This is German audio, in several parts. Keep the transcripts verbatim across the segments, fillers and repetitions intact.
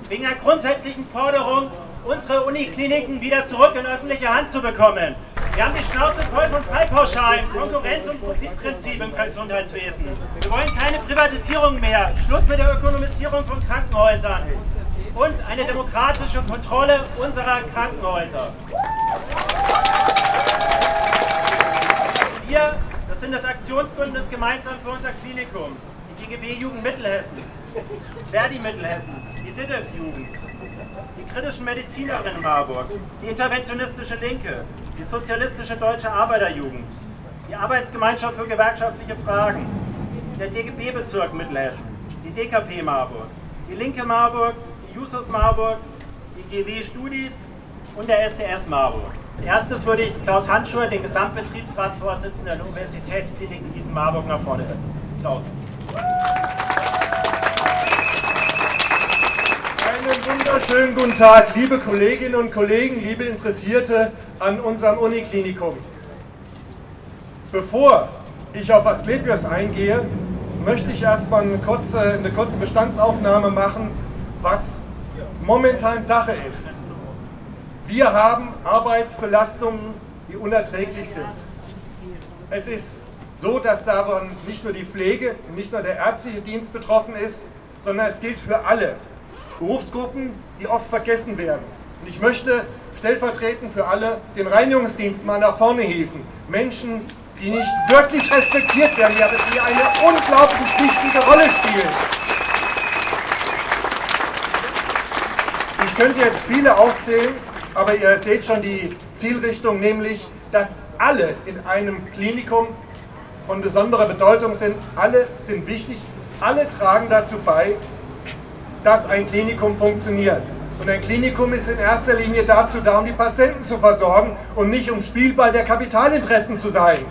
wegen der grundsätzlichen Forderung, unsere Unikliniken wieder zurück in öffentliche Hand zu bekommen. Wir haben die Schnauze voll von Fallpauschalen, Konkurrenz- und Profitprinzip im Gesundheitswesen. Wir wollen keine Privatisierung mehr, Schluss mit der Ökonomisierung von Krankenhäusern und eine demokratische Kontrolle unserer Krankenhäuser. Wir, das sind das Aktionsbündnis Gemeinsam für unser Klinikum, die G G B Jugend Mittelhessen, Verdi Mittelhessen, die D I D E F-Jugend, die kritischen Medizinerinnen in Marburg, die interventionistische Linke, die sozialistische Deutsche Arbeiterjugend, die Arbeitsgemeinschaft für gewerkschaftliche Fragen, der D G B-Bezirk Mittelhessen, die D K P Marburg, die Linke Marburg, die Jusos Marburg, die G W Studis und der S D S Marburg. Erstes würde ich Klaus Handschuhe, den Gesamtbetriebsratsvorsitzenden der Universitätsklinik Gießen Marburg, nach vorne bitten. Klaus. Einen wunderschönen guten Tag, liebe Kolleginnen und Kollegen, liebe Interessierte an unserem Uniklinikum. Bevor ich auf Asklepios eingehe, möchte ich erstmal eine kurze, eine kurze Bestandsaufnahme machen, was momentan Sache ist. Wir haben Arbeitsbelastungen, die unerträglich sind. Es ist so, dass davon nicht nur die Pflege, nicht nur der ärztliche Dienst betroffen ist, sondern es gilt für alle Berufsgruppen, die oft vergessen werden. Und ich möchte stellvertretend für alle den Reinigungsdienst mal nach vorne hieven. Menschen, die nicht wirklich respektiert werden, die eine unglaublich wichtige Rolle spielen. Ich könnte jetzt viele aufzählen, aber ihr seht schon die Zielrichtung, nämlich, dass alle in einem Klinikum von besonderer Bedeutung sind. Alle sind wichtig, alle tragen dazu bei, dass ein Klinikum funktioniert. Und ein Klinikum ist in erster Linie dazu da, um die Patienten zu versorgen und nicht um Spielball der Kapitalinteressen zu sein.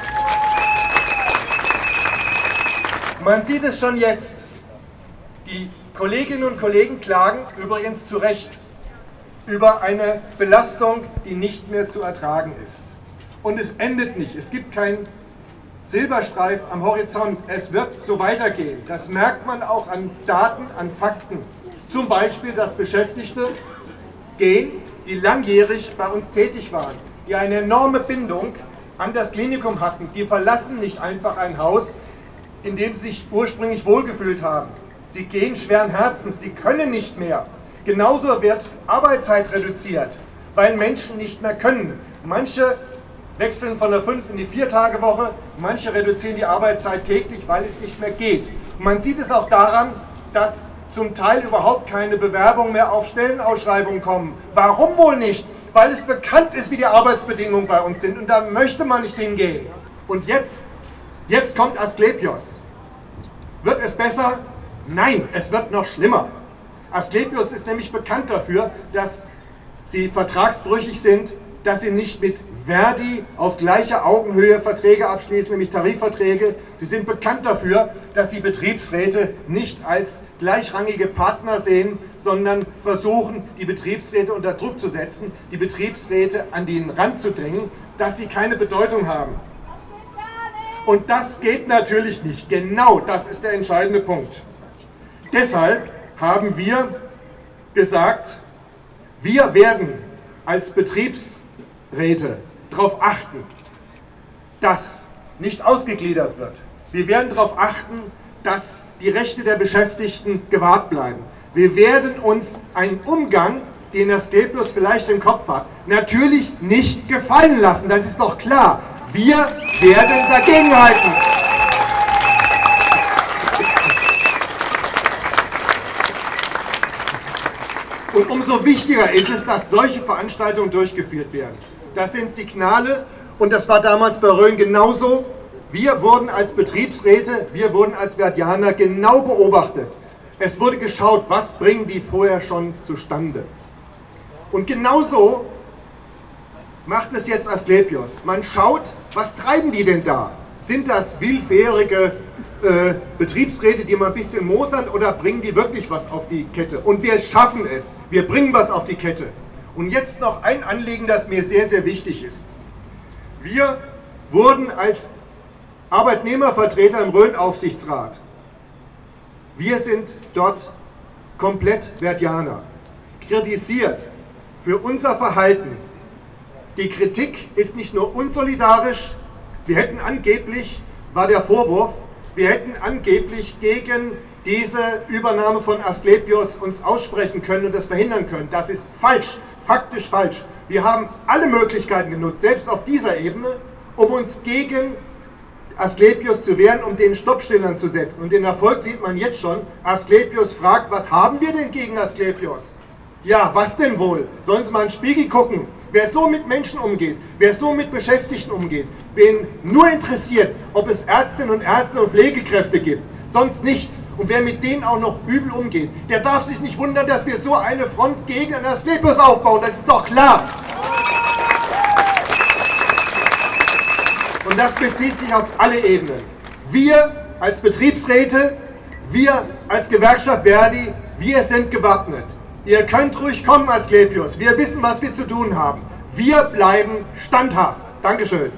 Man sieht es schon jetzt. Die Kolleginnen und Kollegen klagen übrigens zu Recht über eine Belastung, die nicht mehr zu ertragen ist. Und es endet nicht. Es gibt keinen Silberstreif am Horizont. Es wird so weitergehen. Das merkt man auch an Daten, an Fakten. Zum Beispiel, dass Beschäftigte gehen, die langjährig bei uns tätig waren, die eine enorme Bindung an das Klinikum hatten. Die verlassen nicht einfach ein Haus, in dem sie sich ursprünglich wohlgefühlt haben. Sie gehen schweren Herzens, sie können nicht mehr. Genauso wird Arbeitszeit reduziert, weil Menschen nicht mehr können. Manche wechseln von der fünf in die vier Tage Woche, manche reduzieren die Arbeitszeit täglich, weil es nicht mehr geht. Und man sieht es auch daran, dass zum Teil überhaupt keine Bewerbungen mehr auf Stellenausschreibungen kommen. Warum wohl nicht? Weil es bekannt ist, wie die Arbeitsbedingungen bei uns sind, und da möchte man nicht hingehen. Und jetzt, jetzt kommt Asklepios. Wird es besser? Nein, es wird noch schlimmer. Asklepios ist nämlich bekannt dafür, dass sie vertragsbrüchig sind, dass sie nicht mit Verdi auf gleicher Augenhöhe Verträge abschließen, nämlich Tarifverträge. Sie sind bekannt dafür, dass sie Betriebsräte nicht als gleichrangige Partner sehen, sondern versuchen, die Betriebsräte unter Druck zu setzen, die Betriebsräte an den Rand zu drängen, dass sie keine Bedeutung haben. Und das geht natürlich nicht. Genau das ist der entscheidende Punkt. Deshalb haben wir gesagt, wir werden als Betriebsräte darauf achten, dass nicht ausgegliedert wird. Wir werden darauf achten, dass die Rechte der Beschäftigten gewahrt bleiben. Wir werden uns einen Umgang, den Asklepios vielleicht im Kopf hat, natürlich nicht gefallen lassen. Das ist doch klar. Wir werden dagegenhalten. Und umso wichtiger ist es, dass solche Veranstaltungen durchgeführt werden. Das sind Signale, und das war damals bei Rhön genauso. Wir wurden als Betriebsräte, wir wurden als Verdianer genau beobachtet. Es wurde geschaut, was bringen die vorher schon zustande. Und genauso macht es jetzt Asklepios. Man schaut, was treiben die denn da? Sind das willfährige äh, Betriebsräte, die mal ein bisschen mosern, oder bringen die wirklich was auf die Kette? Und wir schaffen es. Wir bringen was auf die Kette. Und jetzt noch ein Anliegen, das mir sehr, sehr wichtig ist. Wir wurden als Arbeitnehmervertreter im Rhön-Aufsichtsrat, wir sind dort komplett Verdianer, kritisiert für unser Verhalten. Die Kritik ist nicht nur unsolidarisch, wir hätten angeblich, war der Vorwurf, wir hätten angeblich gegen diese Übernahme von Asklepios uns aussprechen können und das verhindern können. Das ist falsch, faktisch falsch. Wir haben alle Möglichkeiten genutzt, selbst auf dieser Ebene, um uns gegen Asklepios zu wehren, um den Stoppstillern zu setzen. Und den Erfolg sieht man jetzt schon. Asklepios fragt, was haben wir denn gegen Asklepios? Ja, was denn wohl? Sollen Sie mal in den Spiegel gucken? Wer so mit Menschen umgeht, wer so mit Beschäftigten umgeht, wen nur interessiert, ob es Ärztinnen und Ärzte und Pflegekräfte gibt, sonst nichts. Und wer mit denen auch noch übel umgeht, der darf sich nicht wundern, dass wir so eine Front gegen Asklepios aufbauen. Das ist doch klar. Und das bezieht sich auf alle Ebenen. Wir als Betriebsräte, wir als Gewerkschaft Verdi, wir sind gewappnet. Ihr könnt ruhig kommen, Asklepios. Wir wissen, was wir zu tun haben. Wir bleiben standhaft. Dankeschön.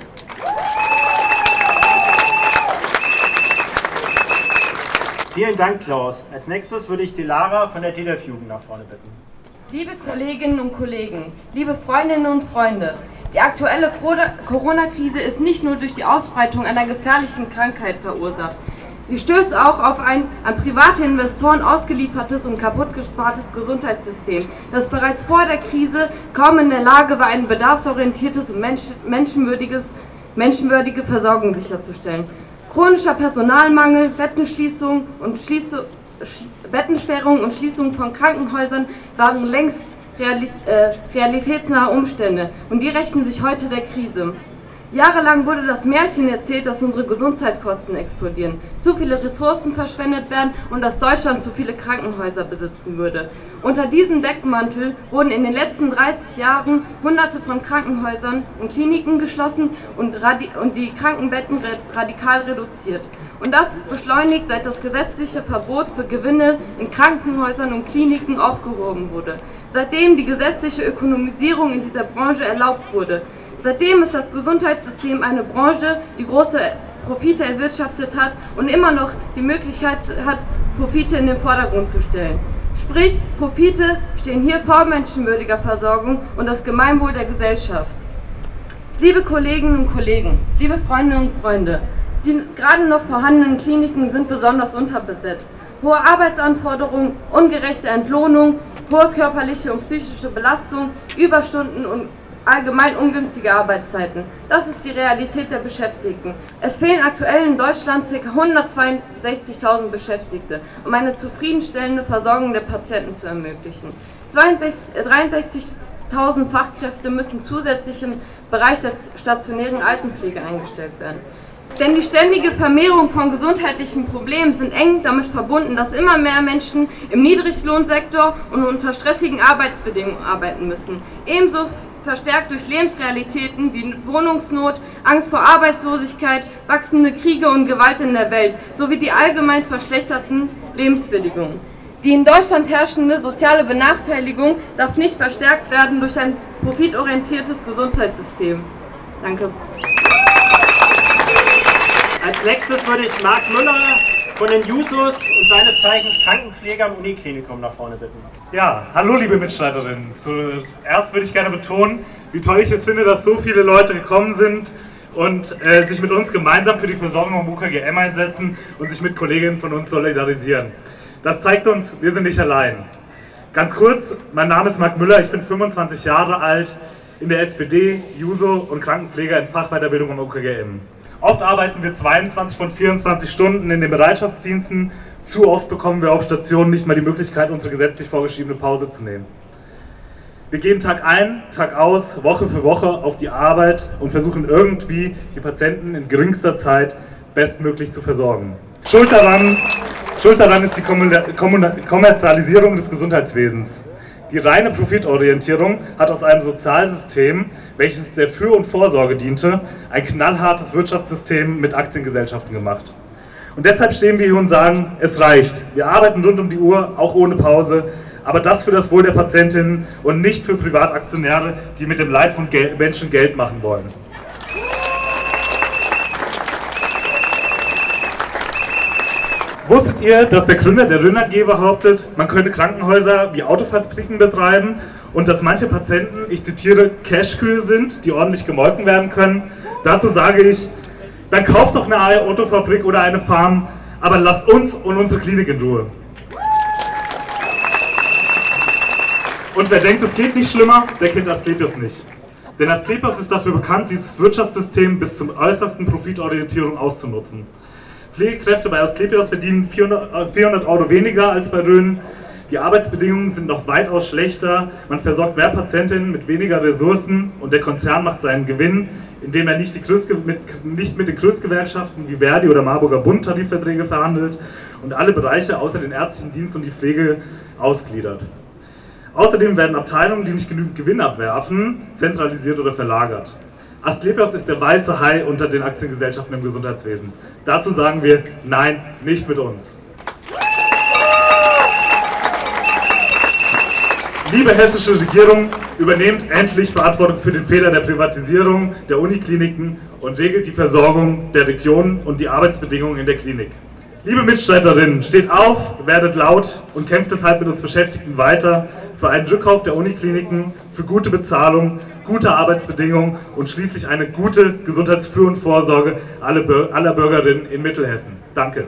Vielen Dank, Klaus. Als nächstes würde ich die Lara von der T D F-Jugend nach vorne bitten. Liebe Kolleginnen und Kollegen, liebe Freundinnen und Freunde, die aktuelle Corona-Krise ist nicht nur durch die Ausbreitung einer gefährlichen Krankheit verursacht. Sie stößt auch auf ein an private Investoren ausgeliefertes und kaputtgespartes Gesundheitssystem, das bereits vor der Krise kaum in der Lage war, ein bedarfsorientiertes und menschenwürdiges, menschenwürdige Versorgung sicherzustellen. Chronischer Personalmangel, Bettenschließung und Schließung, Bettensperrung und Schließung von Krankenhäusern waren längst realitätsnahe Umstände und die rächen sich heute der Krise. Jahrelang wurde das Märchen erzählt, dass unsere Gesundheitskosten explodieren, zu viele Ressourcen verschwendet werden und dass Deutschland zu viele Krankenhäuser besitzen würde. Unter diesem Deckmantel wurden in den letzten dreißig Jahren Hunderte von Krankenhäusern und Kliniken geschlossen und, und die Krankenbetten radikal reduziert. Und das beschleunigt, seit das gesetzliche Verbot für Gewinne in Krankenhäusern und Kliniken aufgehoben wurde. Seitdem die gesetzliche Ökonomisierung in dieser Branche erlaubt wurde. Seitdem ist das Gesundheitssystem eine Branche, die große Profite erwirtschaftet hat und immer noch die Möglichkeit hat, Profite in den Vordergrund zu stellen. Sprich, Profite stehen hier vor menschenwürdiger Versorgung und das Gemeinwohl der Gesellschaft. Liebe Kolleginnen und Kollegen, liebe Freundinnen und Freunde, die gerade noch vorhandenen Kliniken sind besonders unterbesetzt. Hohe Arbeitsanforderungen, ungerechte Entlohnung, hohe körperliche und psychische Belastung, Überstunden und allgemein ungünstige Arbeitszeiten. Das ist die Realität der Beschäftigten. Es fehlen aktuell in Deutschland ca. hundertzweiundsechzigtausend Beschäftigte, um eine zufriedenstellende Versorgung der Patienten zu ermöglichen. dreiundsechzigtausend Fachkräfte müssen zusätzlich im Bereich der stationären Altenpflege eingestellt werden. Denn die ständige Vermehrung von gesundheitlichen Problemen sind eng damit verbunden, dass immer mehr Menschen im Niedriglohnsektor und unter stressigen Arbeitsbedingungen arbeiten müssen. Ebenso verstärkt durch Lebensrealitäten wie Wohnungsnot, Angst vor Arbeitslosigkeit, wachsende Kriege und Gewalt in der Welt sowie die allgemein verschlechterten Lebensbedingungen. Die in Deutschland herrschende soziale Benachteiligung darf nicht verstärkt werden durch ein profitorientiertes Gesundheitssystem. Danke. Als nächstes würde ich Marc Müller von den Jusos und seines Zeichens Krankenpfleger am Uniklinikum nach vorne bitten. Ja, hallo liebe Mitstreiterinnen. Zuerst würde ich gerne betonen, wie toll ich es finde, dass so viele Leute gekommen sind und äh, sich mit uns gemeinsam für die Versorgung am U K G M einsetzen und sich mit Kolleginnen von uns solidarisieren. Das zeigt uns, wir sind nicht allein. Ganz kurz, mein Name ist Marc Müller, ich bin fünfundzwanzig Jahre alt, in der S P D, Juso und Krankenpfleger in Fachweiterbildung am U K G M. Oft arbeiten wir zweiundzwanzig von vierundzwanzig Stunden in den Bereitschaftsdiensten. Zu oft bekommen wir auf Stationen nicht mal die Möglichkeit, unsere gesetzlich vorgeschriebene Pause zu nehmen. Wir gehen Tag ein, Tag aus, Woche für Woche auf die Arbeit und versuchen irgendwie, die Patienten in geringster Zeit bestmöglich zu versorgen. Schuld daran, Schuld daran ist die Kommerzialisierung des Gesundheitswesens. Die reine Profitorientierung hat aus einem Sozialsystem, welches der Für- und Vorsorge diente, ein knallhartes Wirtschaftssystem mit Aktiengesellschaften gemacht. Und deshalb stehen wir hier und sagen, es reicht. Wir arbeiten rund um die Uhr, auch ohne Pause, aber das für das Wohl der Patientinnen und nicht für Privataktionäre, die mit dem Leid von Gel- Menschen Geld machen wollen. Wusstet ihr, dass der Gründer der Rhön A G behauptet, man könne Krankenhäuser wie Autofabriken betreiben und dass manche Patienten, ich zitiere, Cashkühe sind, die ordentlich gemolken werden können? Dazu sage ich, dann kauft doch eine Autofabrik oder eine Farm, aber lasst uns und unsere Klinik in Ruhe. Und wer denkt, es geht nicht schlimmer, der kennt Asklepios nicht. Denn Asklepios ist dafür bekannt, dieses Wirtschaftssystem bis zum äußersten Profitorientierung auszunutzen. Pflegekräfte bei Asklepios verdienen vierhundert Euro weniger als bei Rhön. Die Arbeitsbedingungen sind noch weitaus schlechter. Man versorgt mehr Patientinnen mit weniger Ressourcen und der Konzern macht seinen Gewinn, indem er nicht, die Größge- mit, nicht mit den Größgewerkschaften wie Verdi oder Marburger Bund Tarifverträge verhandelt und alle Bereiche außer den ärztlichen Dienst und die Pflege ausgliedert. Außerdem werden Abteilungen, die nicht genügend Gewinn abwerfen, zentralisiert oder verlagert. Asklepios ist der weiße Hai unter den Aktiengesellschaften im Gesundheitswesen. Dazu sagen wir, nein, nicht mit uns. Liebe hessische Regierung, übernehmt endlich Verantwortung für den Fehler der Privatisierung der Unikliniken und regelt die Versorgung der Region und die Arbeitsbedingungen in der Klinik. Liebe Mitstreiterinnen, steht auf, werdet laut und kämpft deshalb mit uns Beschäftigten weiter für einen Rückkauf der Unikliniken, für gute Bezahlung, gute Arbeitsbedingungen und schließlich eine gute Gesundheitsfür- und Vorsorge aller Bürgerinnen in Mittelhessen. Danke.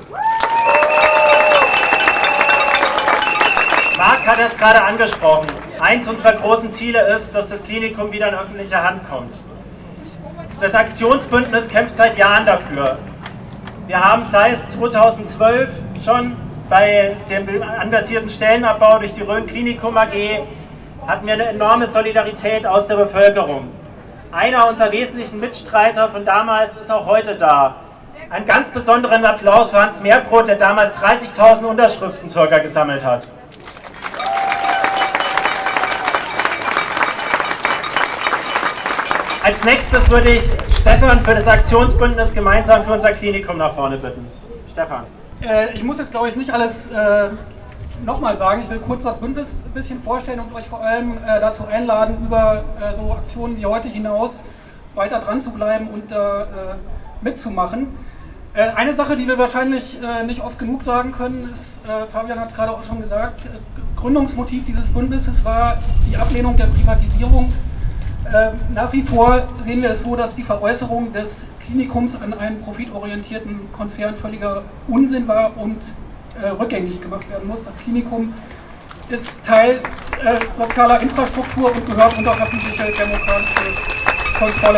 Marc hat es gerade angesprochen. Eins unserer großen Ziele ist, dass das Klinikum wieder in öffentliche Hand kommt. Das Aktionsbündnis kämpft seit Jahren dafür. Wir haben seit zweitausendzwölf schon bei dem anversierten Stellenabbau durch die Rhön Klinikum A G hatten wir eine enorme Solidarität aus der Bevölkerung. Einer unserer wesentlichen Mitstreiter von damals ist auch heute da. Einen ganz besonderen Applaus für Hans Meerbrot, der damals dreißigtausend Unterschriften circa gesammelt hat. Als nächstes würde ich Stefan für das Aktionsbündnis gemeinsam für unser Klinikum nach vorne bitten. Stefan. Äh, ich muss jetzt, glaube ich, nicht alles äh, nochmal sagen. Ich will kurz das Bündnis ein bisschen vorstellen und euch vor allem äh, dazu einladen, über äh, so Aktionen wie heute hinaus weiter dran zu bleiben und da äh, mitzumachen. Äh, eine Sache, die wir wahrscheinlich äh, nicht oft genug sagen können, ist, äh, Fabian hat es gerade auch schon gesagt, äh, Gründungsmotiv dieses Bündnisses war die Ablehnung der Privatisierung. Äh, nach wie vor sehen wir es so, dass die Veräußerung des Klinikums an einen profitorientierten Konzern völliger Unsinn war und äh, rückgängig gemacht werden muss. Das Klinikum ist Teil äh, sozialer Infrastruktur und gehört unter öffentliche demokratische Kontrolle.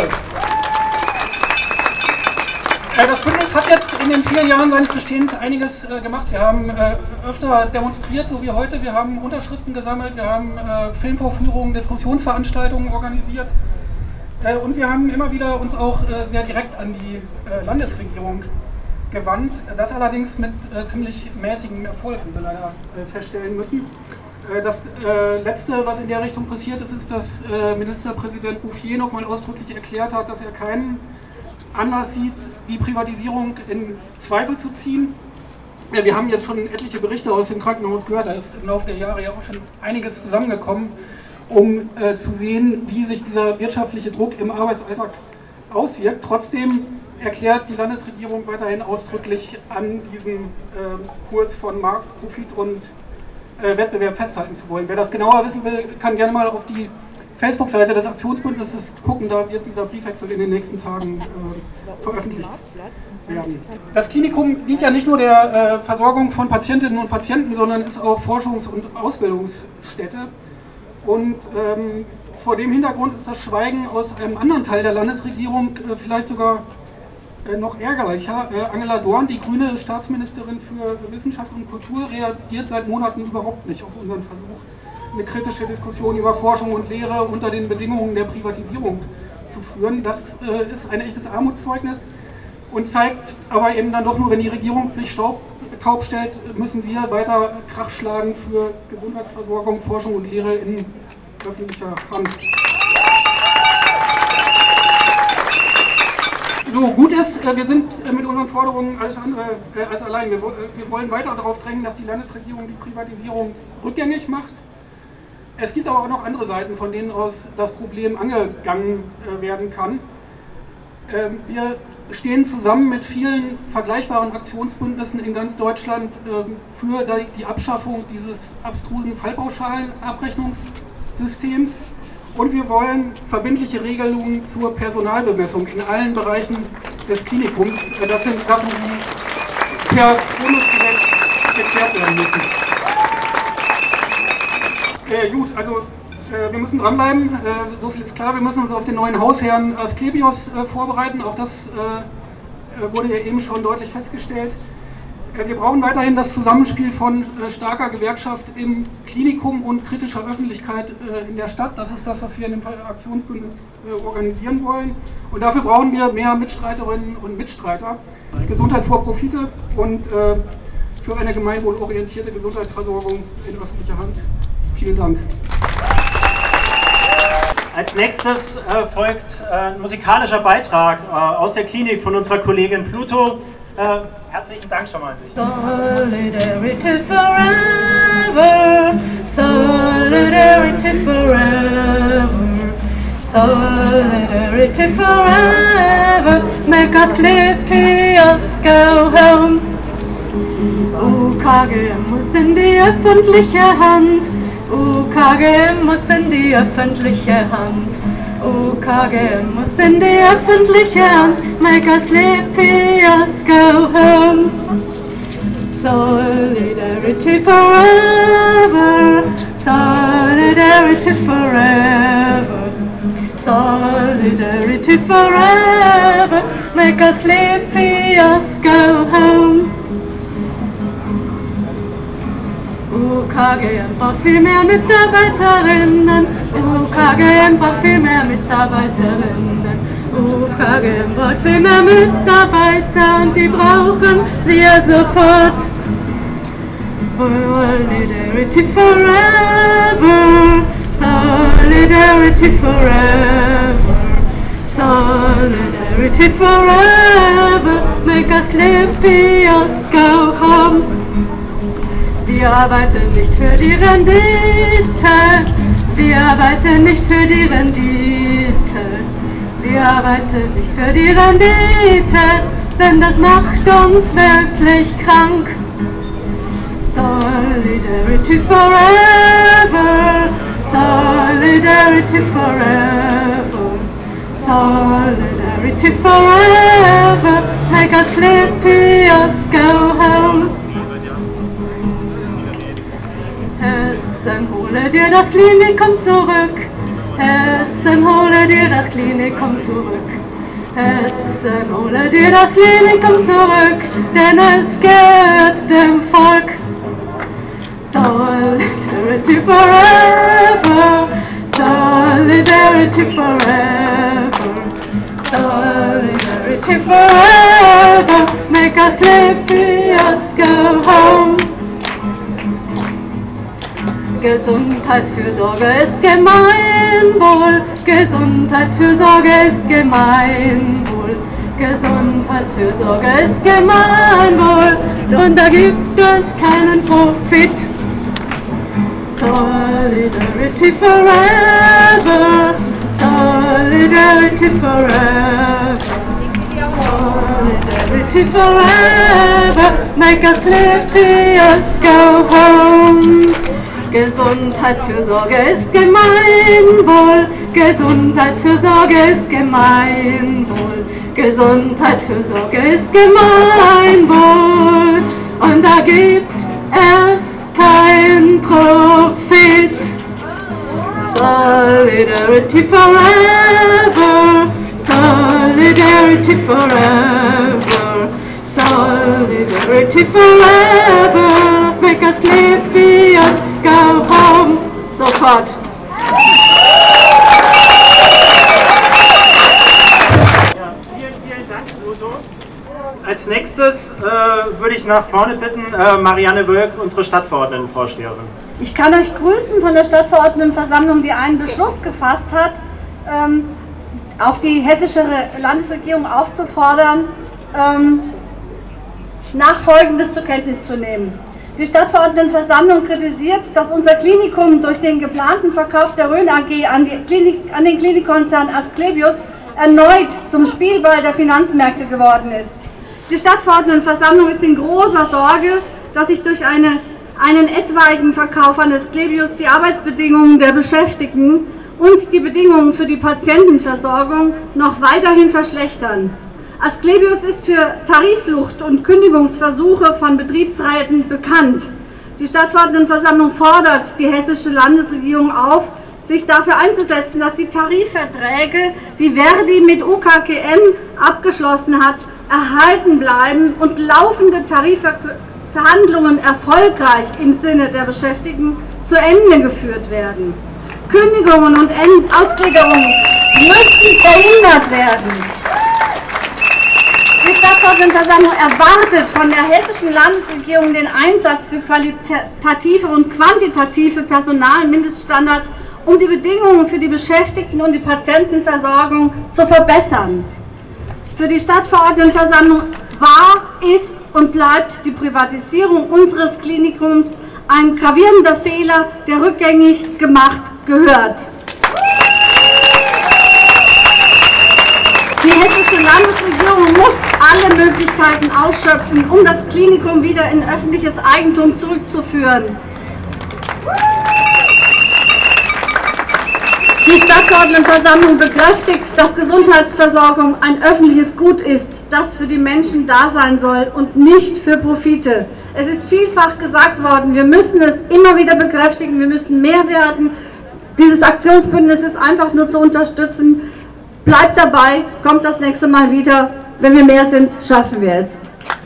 Äh, das Bündnis hat jetzt in den vier Jahren seines Bestehens einiges äh, gemacht. Wir haben äh, öfter demonstriert, so wie heute. Wir haben Unterschriften gesammelt, wir haben äh, Filmvorführungen, Diskussionsveranstaltungen organisiert. Äh, und wir haben immer wieder uns auch äh, sehr direkt an die äh, Landesregierung gewandt. Das allerdings mit äh, ziemlich mäßigem Erfolg, wie wir leider äh, feststellen müssen. Äh, das äh, Letzte, was in der Richtung passiert ist, ist, dass äh, Ministerpräsident Bouffier nochmal ausdrücklich erklärt hat, dass er keinen Anlass sieht, die Privatisierung in Zweifel zu ziehen. Ja, wir haben jetzt schon etliche Berichte aus dem Krankenhaus gehört, da ist im Laufe der Jahre ja auch schon einiges zusammengekommen, um äh, zu sehen, wie sich dieser wirtschaftliche Druck im Arbeitsalltag auswirkt. Trotzdem erklärt die Landesregierung weiterhin ausdrücklich an diesem äh, Kurs von Marktprofit und äh, Wettbewerb festhalten zu wollen. Wer das genauer wissen will, kann gerne mal auf die Facebook-Seite des Aktionsbündnisses gucken, da wird dieser Briefwechsel in den nächsten Tagen äh, veröffentlicht werden. Das Klinikum dient ja nicht nur der äh, Versorgung von Patientinnen und Patienten, sondern ist auch Forschungs- und Ausbildungsstätte. Und ähm, vor dem Hintergrund ist das Schweigen aus einem anderen Teil der Landesregierung äh, vielleicht sogar äh, noch ärgerlicher. Äh, Angela Dorn, die grüne Staatsministerin für Wissenschaft und Kultur, reagiert seit Monaten überhaupt nicht auf unseren Versuch, eine kritische Diskussion über Forschung und Lehre unter den Bedingungen der Privatisierung zu führen. Das äh, ist ein echtes Armutszeugnis und zeigt aber eben dann doch nur, wenn die Regierung sich staub, taub stellt, müssen wir weiter Krach schlagen für Gesundheitsversorgung, Forschung und Lehre in öffentlicher Hand. So, gut ist, äh, wir sind äh, mit unseren Forderungen alles andere äh, als allein. Wir, äh, wir wollen weiter darauf drängen, dass die Landesregierung die Privatisierung rückgängig macht. Es gibt aber auch noch andere Seiten, von denen aus das Problem angegangen äh, werden kann. Ähm, wir stehen zusammen mit vielen vergleichbaren Aktionsbündnissen in ganz Deutschland ähm, für die Abschaffung dieses abstrusen Fallpauschalen-Abrechnungssystems. Und wir wollen verbindliche Regelungen zur Personalbemessung in allen Bereichen des Klinikums. Das sind Sachen, die per Bundesgesetz geklärt werden müssen. Äh, gut, also äh, wir müssen dranbleiben, äh, so viel ist klar. Wir müssen uns auf den neuen Hausherrn Asklepios äh, vorbereiten. Auch das äh, wurde ja eben schon deutlich festgestellt. Wir brauchen weiterhin das Zusammenspiel von äh, starker Gewerkschaft im Klinikum und kritischer Öffentlichkeit äh, in der Stadt. Das ist das, was wir in dem Aktionsbündnis äh, organisieren wollen. Und dafür brauchen wir mehr Mitstreiterinnen und Mitstreiter. Gesundheit vor Profite und äh, für eine gemeinwohlorientierte Gesundheitsversorgung in öffentlicher Hand. Vielen Dank. Als nächstes äh, folgt äh, ein musikalischer Beitrag äh, aus der Klinik von unserer Kollegin Pluto. Äh, herzlichen Dank schon mal an dich. Solidarity forever, solidarity forever, solidarity forever, make Asklepios go home. U K G M muss in die öffentliche Hand, U K G M muss in die öffentliche Hand. U K G M muss in die öffentliche Hand, make Asklepios go home. Solidarity forever, solidarity forever, solidarity forever, make Asklepios go home. U K G M braucht viel mehr Mitarbeiterinnen, U K G M braucht viel mehr Mitarbeiterinnen, U K G M braucht viel mehr Mitarbeiter und die brauchen wir sofort. Solidarity forever, solidarity forever, solidarity forever, make Asklepios go home. Wir arbeiten nicht für die Rendite, wir arbeiten nicht für die Rendite, wir arbeiten nicht für die Rendite, denn das macht uns wirklich krank. Solidarity forever, solidarity forever, solidarity forever, make Asklepios go home. Hessen, hole dir das Klinikum zurück. Hessen, hole dir das Klinikum zurück. Hessen, hole dir das Klinikum zurück, denn es gehört dem Volk. Solidarity forever, solidarity forever, solidarity forever, make Asklepios go home. Gesundheitsfürsorge ist Gemeinwohl, Gesundheitsfürsorge ist Gemeinwohl, Gesundheitsfürsorge ist Gemeinwohl und da gibt es keinen Profit. Solidarity forever, solidarity forever, solidarity forever, make Asklepios go home. Gesundheitsfürsorge ist Gemeinwohl, Gesundheitsfürsorge ist Gemeinwohl, Gesundheitsfürsorge ist Gemeinwohl und da gibt es kein Profit. Solidarity forever, solidarity forever, solidarity forever, make Asklepios go home. Sofort. Ja, vielen, vielen Dank, Pluto. Als nächstes äh, würde ich nach vorne bitten, äh, Marianne Wölk, unsere Stadtverordnetenvorsteherin. Ich kann euch grüßen von der Stadtverordnetenversammlung, die einen Beschluss gefasst hat, ähm, auf die hessische Landesregierung aufzufordern, ähm, Nachfolgendes zur Kenntnis zu nehmen. Die Stadtverordnetenversammlung kritisiert, dass unser Klinikum durch den geplanten Verkauf der Rhön A G an, die Klinik, an den Klinikkonzern Asklepios erneut zum Spielball der Finanzmärkte geworden ist. Die Stadtverordnetenversammlung ist in großer Sorge, dass sich durch eine, einen etwaigen Verkauf an Asklepios die Arbeitsbedingungen der Beschäftigten und die Bedingungen für die Patientenversorgung noch weiterhin verschlechtern. Asklepios ist für Tarifflucht und Kündigungsversuche von Betriebsräten bekannt. Die Stadtverordnetenversammlung fordert die hessische Landesregierung auf, sich dafür einzusetzen, dass die Tarifverträge, die Verdi mit U K G M abgeschlossen hat, erhalten bleiben und laufende Tarifverhandlungen erfolgreich im Sinne der Beschäftigten zu Ende geführt werden. Kündigungen und Ausgliederungen müssen verhindert werden. Die Stadtverordnetenversammlung erwartet von der hessischen Landesregierung den Einsatz für qualitative und quantitative Personalmindeststandards, um die Bedingungen für die Beschäftigten und die Patientenversorgung zu verbessern. Für die Stadtverordnetenversammlung war, ist und bleibt die Privatisierung unseres Klinikums ein gravierender Fehler, der rückgängig gemacht gehört. Die hessische Landesregierung muss alle Möglichkeiten ausschöpfen, um das Klinikum wieder in öffentliches Eigentum zurückzuführen. Die Stadtverordnetenversammlung bekräftigt, dass Gesundheitsversorgung ein öffentliches Gut ist, das für die Menschen da sein soll und nicht für Profite. Es ist vielfach gesagt worden, wir müssen es immer wieder bekräftigen, wir müssen mehr werden. Dieses Aktionsbündnis ist einfach nur zu unterstützen. Bleibt dabei, kommt das nächste Mal wieder. Wenn wir mehr sind, schaffen wir es.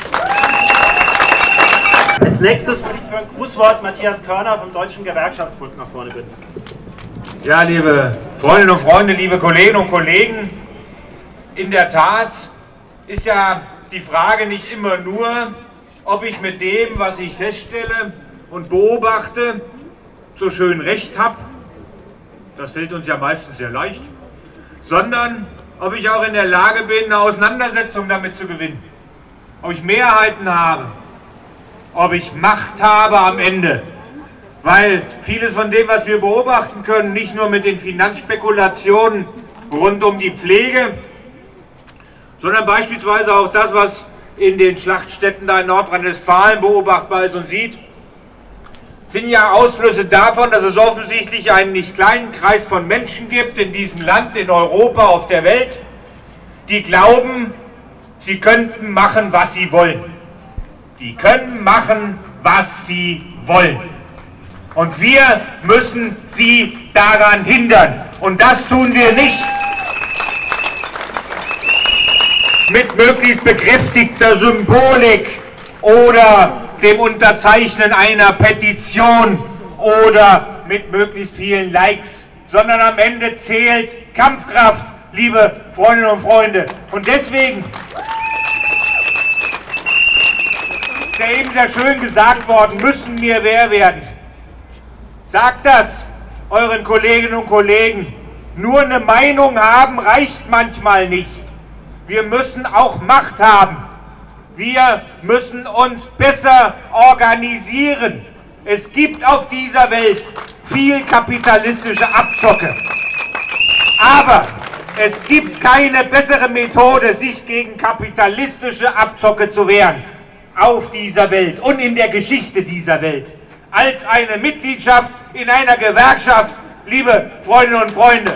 Als nächstes würde ich für ein Grußwort Matthias Körner vom Deutschen Gewerkschaftsbund nach vorne bitten. Ja, liebe Freundinnen und Freunde, liebe Kolleginnen und Kollegen, in der Tat ist ja die Frage nicht immer nur, ob ich mit dem, was ich feststelle und beobachte, so schön recht habe. Das fällt uns ja meistens sehr leicht. Sondern ob ich auch in der Lage bin, eine Auseinandersetzung damit zu gewinnen. Ob ich Mehrheiten habe, ob ich Macht habe am Ende. Weil vieles von dem, was wir beobachten können, nicht nur mit den Finanzspekulationen rund um die Pflege, sondern beispielsweise auch das, was in den Schlachtstätten da in Nordrhein-Westfalen beobachtbar ist und sieht, sind ja Ausflüsse davon, dass es offensichtlich einen nicht kleinen Kreis von Menschen gibt in diesem Land, in Europa, auf der Welt, die glauben, sie könnten machen, was sie wollen. Die können machen, was sie wollen. Und wir müssen sie daran hindern. Und das tun wir nicht mit möglichst bekräftigter Symbolik oder dem Unterzeichnen einer Petition oder mit möglichst vielen Likes, sondern am Ende zählt Kampfkraft, liebe Freundinnen und Freunde. Und deswegen ist ja eben sehr schön gesagt worden, müssen wir wer werden. Sagt das euren Kolleginnen und Kollegen. Nur eine Meinung haben reicht manchmal nicht. Wir müssen auch Macht haben. Wir müssen uns besser organisieren. Es gibt auf dieser Welt viel kapitalistische Abzocke. Aber es gibt keine bessere Methode, sich gegen kapitalistische Abzocke zu wehren. Auf dieser Welt und in der Geschichte dieser Welt. Als eine Mitgliedschaft in einer Gewerkschaft, liebe Freundinnen und Freunde.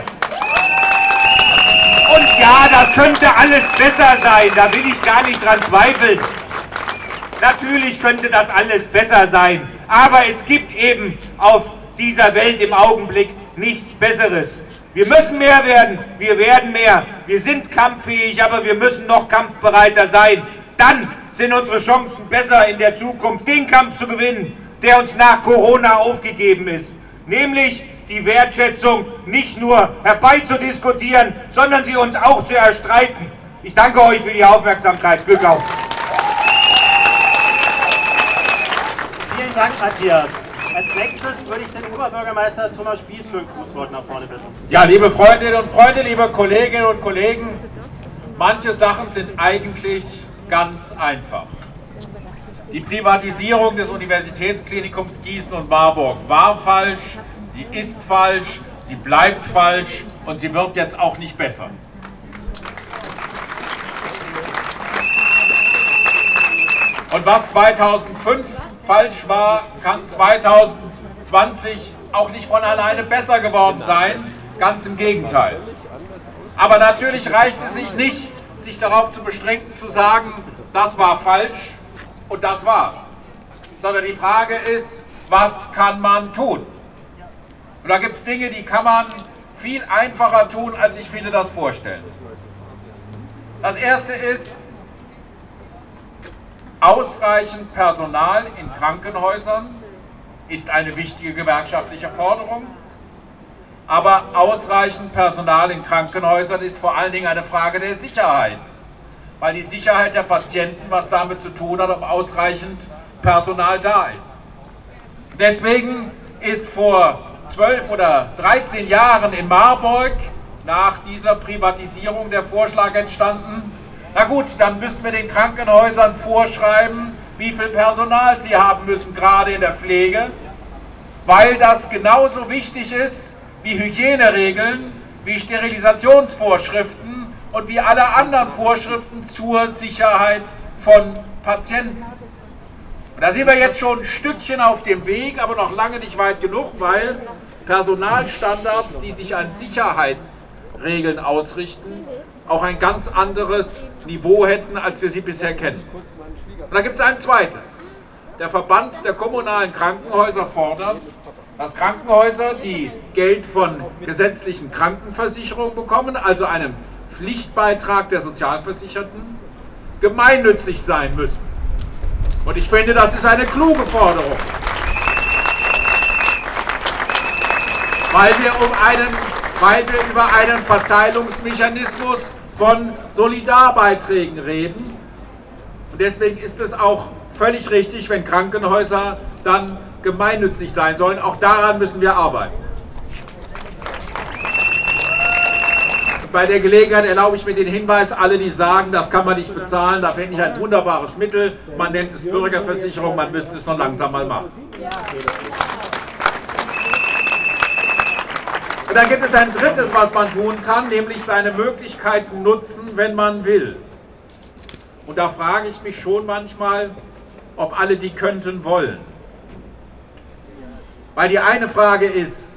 Und ja, das könnte alles besser sein, da will ich gar nicht dran zweifeln. Natürlich könnte das alles besser sein, aber es gibt eben auf dieser Welt im Augenblick nichts Besseres. Wir müssen mehr werden, wir werden mehr, wir sind kampffähig, aber wir müssen noch kampfbereiter sein. Dann sind unsere Chancen besser in der Zukunft, den Kampf zu gewinnen, der uns nach Corona aufgegeben ist. Nämlich die Wertschätzung nicht nur herbeizudiskutieren, sondern sie uns auch zu erstreiten. Ich danke euch für die Aufmerksamkeit. Glück auf! Vielen Dank, Matthias. Als nächstes würde ich den Oberbürgermeister Thomas Spieß für ein Grußwort nach vorne bitten. Ja, liebe Freundinnen und Freunde, liebe Kolleginnen und Kollegen, manche Sachen sind eigentlich ganz einfach. Die Privatisierung des Universitätsklinikums Gießen und Marburg war falsch, sie ist falsch, sie bleibt falsch und sie wird jetzt auch nicht besser. Und was zweitausendfünf falsch war, kann zweitausendzwanzig auch nicht von alleine besser geworden sein. Ganz im Gegenteil. Aber natürlich reicht es sich nicht, sich darauf zu beschränken, zu sagen, das war falsch und das war's. Sondern die Frage ist, was kann man tun? Und da gibt es Dinge, die kann man viel einfacher tun, als sich viele das vorstellen. Das erste ist, ausreichend Personal in Krankenhäusern ist eine wichtige gewerkschaftliche Forderung. Aber ausreichend Personal in Krankenhäusern ist vor allen Dingen eine Frage der Sicherheit. Weil die Sicherheit der Patienten was damit zu tun hat, ob ausreichend Personal da ist. Deswegen ist vor zwölf oder dreizehn Jahren in Marburg nach dieser Privatisierung der Vorschlag entstanden, na gut, dann müssen wir den Krankenhäusern vorschreiben, wie viel Personal sie haben müssen, gerade in der Pflege, weil das genauso wichtig ist wie Hygieneregeln, wie Sterilisationsvorschriften und wie alle anderen Vorschriften zur Sicherheit von Patienten. Und da sind wir jetzt schon ein Stückchen auf dem Weg, aber noch lange nicht weit genug, weil Personalstandards, die sich an Sicherheitsregeln ausrichten, auch ein ganz anderes Niveau hätten, als wir sie bisher kennen. Und da gibt es ein zweites. Der Verband der kommunalen Krankenhäuser fordert, dass Krankenhäuser, die Geld von gesetzlichen Krankenversicherungen bekommen, also einem Pflichtbeitrag der Sozialversicherten, gemeinnützig sein müssen. Und ich finde, das ist eine kluge Forderung. Weil wir, um einen, weil wir über einen Verteilungsmechanismus von Solidarbeiträgen reden. Und deswegen ist es auch völlig richtig, wenn Krankenhäuser dann gemeinnützig sein sollen. Auch daran müssen wir arbeiten. Bei der Gelegenheit erlaube ich mir den Hinweis, alle, die sagen, das kann man nicht bezahlen, da finde ich ein wunderbares Mittel. Man nennt es Bürgerversicherung, man müsste es noch langsam mal machen. Und dann gibt es ein drittes, was man tun kann, nämlich seine Möglichkeiten nutzen, wenn man will. Und da frage ich mich schon manchmal, ob alle die könnten wollen. Weil die eine Frage ist,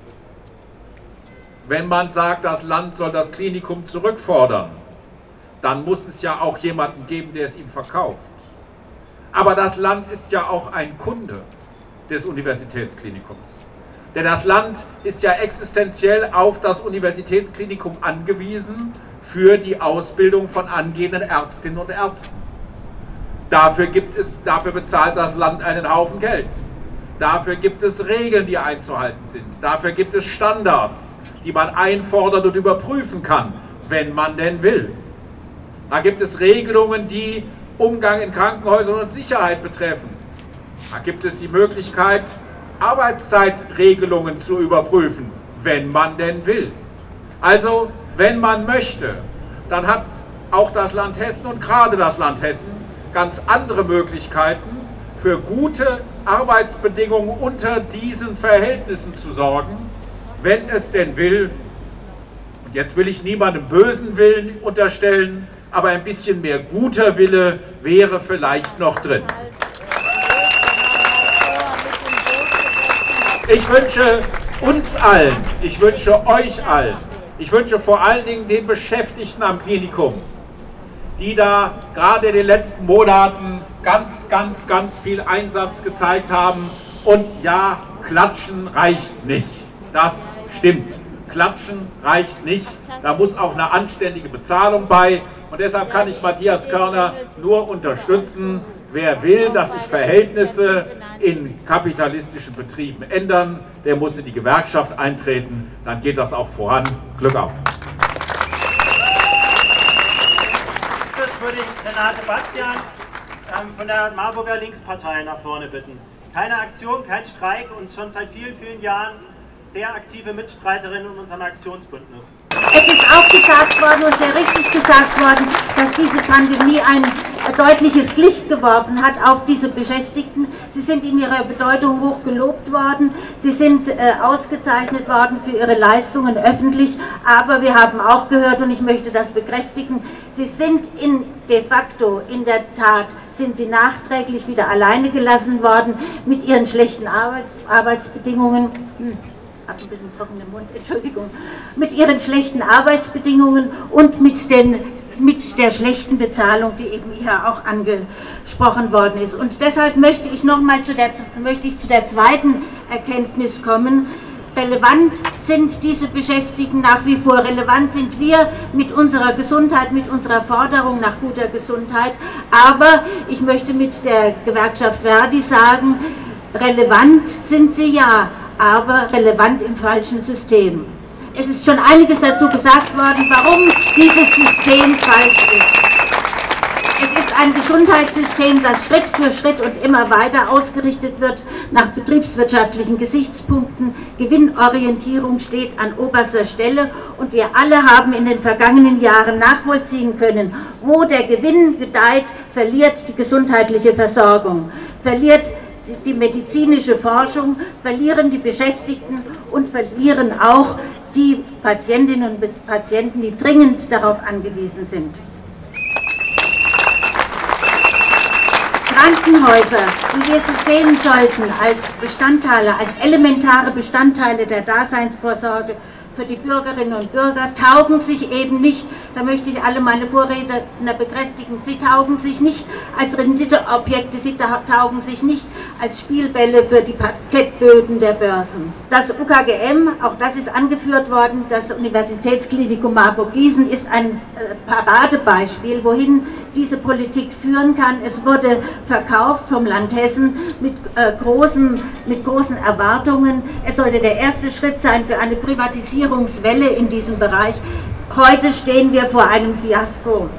wenn man sagt, das Land soll das Klinikum zurückfordern, dann muss es ja auch jemanden geben, der es ihm verkauft. Aber das Land ist ja auch ein Kunde des Universitätsklinikums. Denn das Land ist ja existenziell auf das Universitätsklinikum angewiesen für die Ausbildung von angehenden Ärztinnen und Ärzten. Dafür, gibt es, dafür bezahlt das Land einen Haufen Geld. Dafür gibt es Regeln, die einzuhalten sind. Dafür gibt es Standards, die man einfordern und überprüfen kann, wenn man denn will. Da gibt es Regelungen, die Umgang in Krankenhäusern und Sicherheit betreffen. Da gibt es die Möglichkeit, Arbeitszeitregelungen zu überprüfen, wenn man denn will. Also, wenn man möchte, dann hat auch das Land Hessen und gerade das Land Hessen ganz andere Möglichkeiten, für gute Arbeitsbedingungen unter diesen Verhältnissen zu sorgen, wenn es denn will. Und jetzt will ich niemandem bösen Willen unterstellen, aber ein bisschen mehr guter Wille wäre vielleicht noch drin. Ich wünsche uns allen, ich wünsche euch allen, ich wünsche vor allen Dingen den Beschäftigten am Klinikum, die da gerade in den letzten Monaten ganz, ganz, ganz viel Einsatz gezeigt haben. Und ja, klatschen reicht nicht. Das stimmt. Klatschen reicht nicht. Da muss auch eine anständige Bezahlung bei. Und deshalb kann ich Matthias Körner nur unterstützen. Wer will, dass sich Verhältnisse in kapitalistischen Betrieben ändern, der muss in die Gewerkschaft eintreten. Dann geht das auch voran. Glück auf. Jetzt würde ich Renate Bastian ähm, von der Marburger Linkspartei nach vorne bitten. Keine Aktion, kein Streik und schon seit vielen, vielen Jahren sehr aktive Mitstreiterin in unserem Aktionsbündnis. Es ist auch gesagt worden und sehr richtig gesagt worden, dass diese Pandemie ein deutliches Licht geworfen hat auf diese Beschäftigten. Sie sind in ihrer Bedeutung hoch gelobt worden, sie sind äh, ausgezeichnet worden für ihre Leistungen öffentlich, aber wir haben auch gehört, und ich möchte das bekräftigen, sie sind in de facto, in der Tat, sind sie nachträglich wieder alleine gelassen worden mit ihren schlechten Arbeit, Arbeitsbedingungen. Hm. Ich habe ein bisschen trockenen Mund, Entschuldigung, mit ihren schlechten Arbeitsbedingungen und mit, den, mit der schlechten Bezahlung, die eben hier auch angesprochen worden ist. Und deshalb möchte ich nochmal zu der, möchte ich zu der zweiten Erkenntnis kommen. Relevant sind diese Beschäftigten nach wie vor, relevant sind wir mit unserer Gesundheit, mit unserer Forderung nach guter Gesundheit, aber ich möchte mit der Gewerkschaft Verdi sagen, relevant sind sie ja, aber relevant im falschen System. Es ist schon einiges dazu gesagt worden, warum dieses System falsch ist. Es ist ein Gesundheitssystem, das Schritt für Schritt und immer weiter ausgerichtet wird nach betriebswirtschaftlichen Gesichtspunkten. Gewinnorientierung steht an oberster Stelle und wir alle haben in den vergangenen Jahren nachvollziehen können, wo der Gewinn gedeiht, verliert die gesundheitliche Versorgung, verliert die medizinische Forschung, verlieren die Beschäftigten und verlieren auch die Patientinnen und Patienten, die dringend darauf angewiesen sind. Krankenhäuser, wie wir sie sehen sollten, als Bestandteile, als elementare Bestandteile der Daseinsvorsorge für die Bürgerinnen und Bürger, taugen sich eben nicht, da möchte ich alle meine Vorredner bekräftigen, sie taugen sich nicht als Renditeobjekte, sie taugen sich nicht als Spielbälle für die Parkettböden der Börsen. Das U K G M, auch das ist angeführt worden, das Universitätsklinikum Marburg-Gießen ist ein äh, Paradebeispiel, wohin diese Politik führen kann. Es wurde verkauft vom Land Hessen mit, äh, großem, mit großen Erwartungen. Es sollte der erste Schritt sein für eine Privatisierungswelle in diesem Bereich. Heute stehen wir vor einem Fiasko.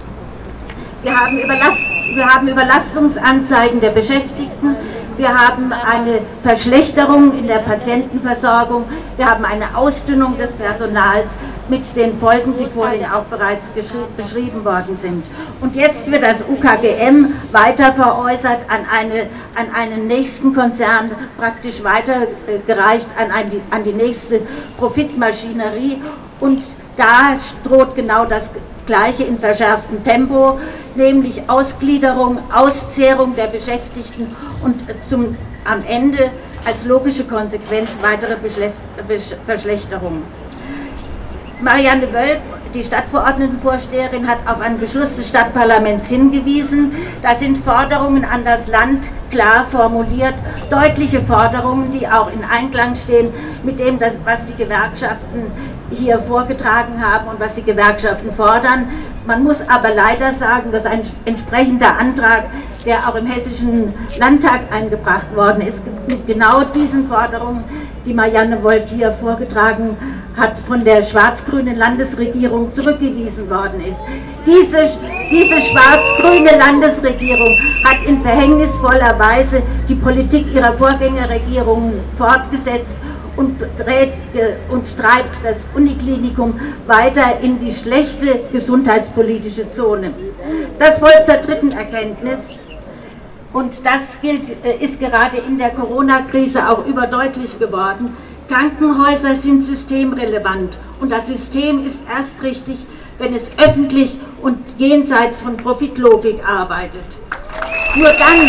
Wir haben, Überlast, wir haben Überlastungsanzeigen der Beschäftigten, wir haben eine Verschlechterung in der Patientenversorgung, wir haben eine Ausdünnung des Personals mit den Folgen, die vorhin auch bereits beschrieben worden sind. Und jetzt wird das U K G M weiter veräußert an, eine, an einen nächsten Konzern, praktisch weitergereicht an, ein, an die nächste Profitmaschinerie. Und da droht genau das Gleiche in verschärftem Tempo, nämlich Ausgliederung, Auszehrung der Beschäftigten und zum, am Ende als logische Konsequenz weitere Verschlechterung. Marianne Wölk, die Stadtverordnetenvorsteherin, hat auf einen Beschluss des Stadtparlaments hingewiesen. Da sind Forderungen an das Land klar formuliert, deutliche Forderungen, die auch in Einklang stehen mit dem, was die Gewerkschaften hier vorgetragen haben und was die Gewerkschaften fordern. Man muss aber leider sagen, dass ein entsprechender Antrag, der auch im Hessischen Landtag eingebracht worden ist, mit genau diesen Forderungen, die Marianne Wolk hier vorgetragen hat, von der schwarz-grünen Landesregierung zurückgewiesen worden ist. Diese, diese schwarz-grüne Landesregierung hat in verhängnisvoller Weise die Politik ihrer Vorgängerregierungen fortgesetzt und, dreht, und treibt das Uniklinikum weiter in die schlechte gesundheitspolitische Zone. Das folgt zur dritten Erkenntnis. Und das gilt, ist gerade in der Corona-Krise auch überdeutlich geworden. Krankenhäuser sind systemrelevant und das System ist erst richtig, wenn es öffentlich und jenseits von Profitlogik arbeitet. Nur dann,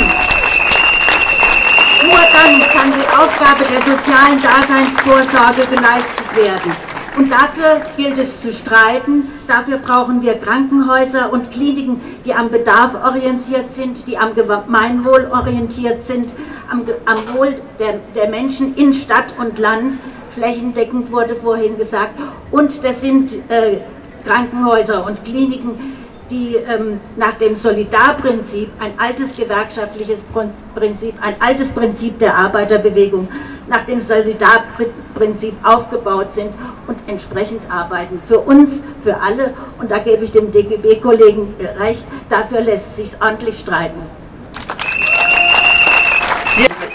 nur dann kann die Aufgabe der sozialen Daseinsvorsorge geleistet werden. Und dafür gilt es zu streiten, dafür brauchen wir Krankenhäuser und Kliniken, die am Bedarf orientiert sind, die am Gemeinwohl orientiert sind, am, am Wohl der, der Menschen in Stadt und Land, flächendeckend wurde vorhin gesagt. Und das sind äh, Krankenhäuser und Kliniken, die ähm, nach dem Solidarprinzip, ein altes gewerkschaftliches Prinzip, ein altes Prinzip der Arbeiterbewegung, nach dem Solidarprinzip aufgebaut sind und entsprechend arbeiten. Für uns, für alle, und da gebe ich dem D G B-Kollegen recht, dafür lässt es sich ordentlich streiten. Als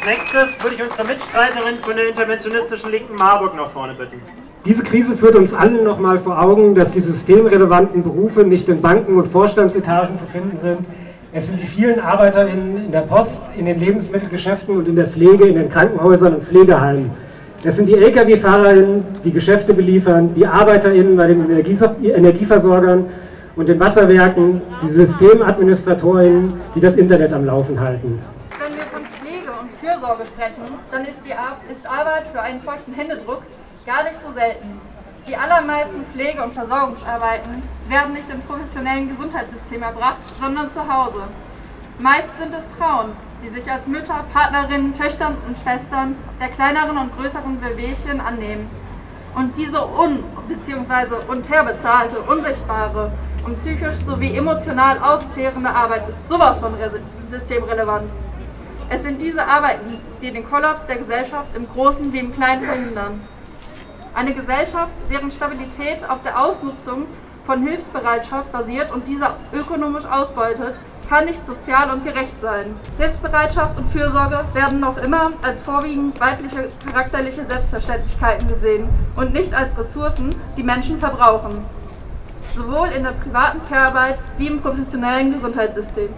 nächstes würde ich unsere Mitstreiterin von der interventionistischen Linken Marburg nach vorne bitten. Diese Krise führt uns allen noch mal vor Augen, dass die systemrelevanten Berufe nicht in Banken und Vorstandsetagen zu finden sind. Es sind die vielen ArbeiterInnen in der Post, in den Lebensmittelgeschäften und in der Pflege, in den Krankenhäusern und Pflegeheimen. Es sind die L K W-FahrerInnen, die Geschäfte beliefern, die ArbeiterInnen bei den Energieversorgern und den Wasserwerken, die SystemadministratorInnen, die das Internet am Laufen halten. Wenn wir von Pflege und Fürsorge sprechen, dann ist, die Ar- ist Arbeit für einen feuchten Händedruck gar nicht so selten. Die allermeisten Pflege- und Versorgungsarbeiten werden nicht im professionellen Gesundheitssystem erbracht, sondern zu Hause. Meist sind es Frauen, die sich als Mütter, Partnerinnen, Töchtern und Schwestern der kleineren und größeren Wehwehchen annehmen. Und diese un- bzw. unterbezahlte, unsichtbare und psychisch sowie emotional auszehrende Arbeit ist sowas von re- systemrelevant. Es sind diese Arbeiten, die den Kollaps der Gesellschaft im Großen wie im Kleinen verhindern. Eine Gesellschaft, deren Stabilität auf der Ausnutzung von Hilfsbereitschaft basiert und diese ökonomisch ausbeutet, kann nicht sozial und gerecht sein. Hilfsbereitschaft und Fürsorge werden noch immer als vorwiegend weibliche charakterliche Selbstverständlichkeiten gesehen und nicht als Ressourcen, die Menschen verbrauchen. Sowohl in der privaten Care-Arbeit wie im professionellen Gesundheitssystem.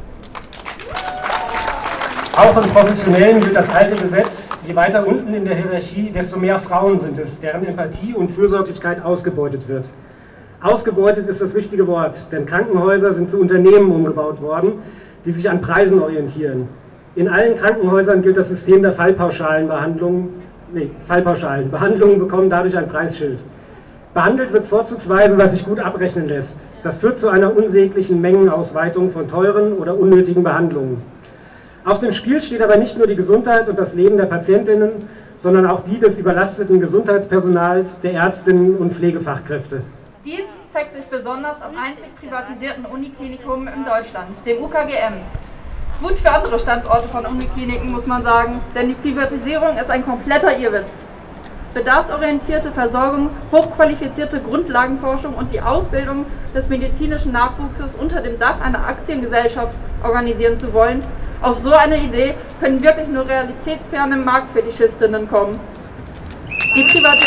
Auch im Professionellen gilt das alte Gesetz, je weiter unten in der Hierarchie, desto mehr Frauen sind es, deren Empathie und Fürsorglichkeit ausgebeutet wird. Ausgebeutet ist das richtige Wort, denn Krankenhäuser sind zu Unternehmen umgebaut worden, die sich an Preisen orientieren. In allen Krankenhäusern gilt das System der Fallpauschalenbehandlung. Nee, Fallpauschalen. Behandlungen bekommen dadurch ein Preisschild. Behandelt wird vorzugsweise, was sich gut abrechnen lässt. Das führt zu einer unsäglichen Mengenausweitung von teuren oder unnötigen Behandlungen. Auf dem Spiel steht aber nicht nur die Gesundheit und das Leben der Patientinnen, sondern auch die des überlasteten Gesundheitspersonals, der Ärztinnen und Pflegefachkräfte. Dies zeigt sich besonders am einzig privatisierten Uniklinikum in Deutschland, dem U K G M. Gut für andere Standorte von Unikliniken, muss man sagen, denn die Privatisierung ist ein kompletter Irrwitz. Bedarfsorientierte Versorgung, hochqualifizierte Grundlagenforschung und die Ausbildung des medizinischen Nachwuchses unter dem Dach einer Aktiengesellschaft organisieren zu wollen, auf so eine Idee können wirklich nur realitätsferne Marktfetischistinnen kommen. Die, Privatis